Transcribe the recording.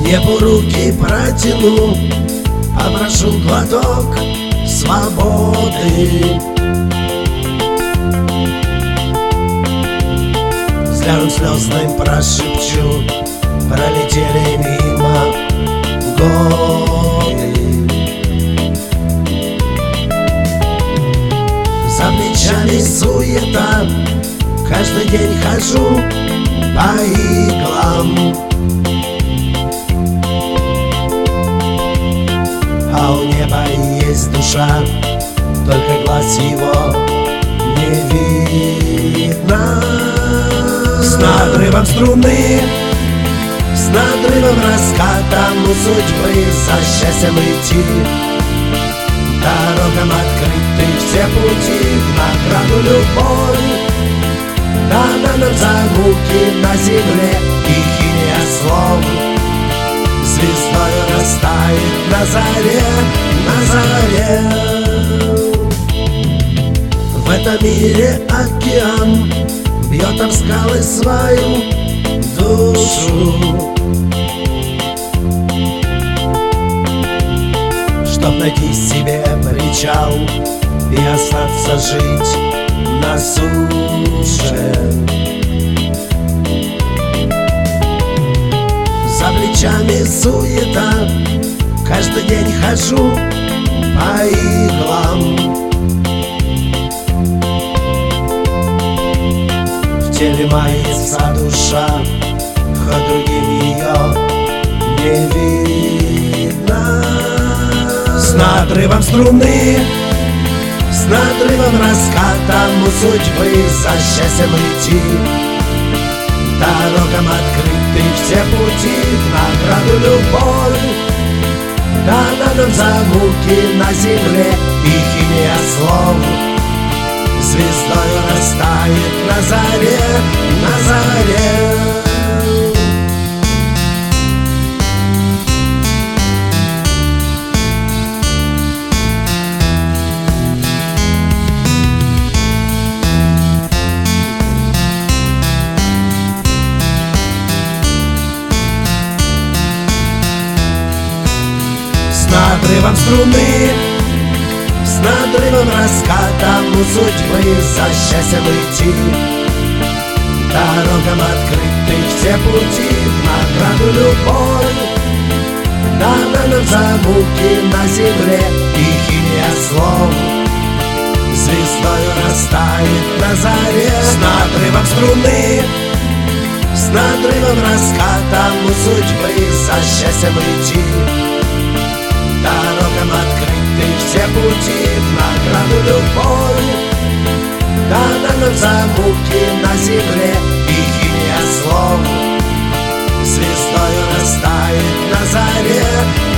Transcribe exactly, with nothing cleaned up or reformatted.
Небу руки протяну, попрошу глоток свободы. Взглядом слезным прошепчу: пролетели мимо годы. За плечами суета, каждый день хожу по иглам, а у неба есть душа, только глаз его не видно. С надрывом струны, с надрывом раскатом у судьбы за счастьем идти. Дорогам открыты все пути, в награду любовь дана нам за муки на земле, и химия слов звездою растает на заре, на заре. В этом мире океан бьет об скалы свою душу, чтоб найти себе причал и остаться жить на суше. За плечами суета, каждый день хожу по иглам. В теле мается душа, хоть другим ее не видно. С надрывом струны, с надрывом раскатом у судьбы за счастьем идти. Дорогам открыты все пути, в награду любовь дана нам за муки на земле, и химия слов звездою растает на заре, на заре. С надрывом струны, с надрывом раскатом у судьбы за счастьем идти. Дорогам открыты все пути, в награду любовь дана нам за муки на земле, и химия слов звездою растает на заре. С надрывом струны, с надрывом раскатом у судьбы за счастьем идти. Дорогам открыты все пути, в награду любовь дана нам за муки на земле, и химия слов звездою растает на заре.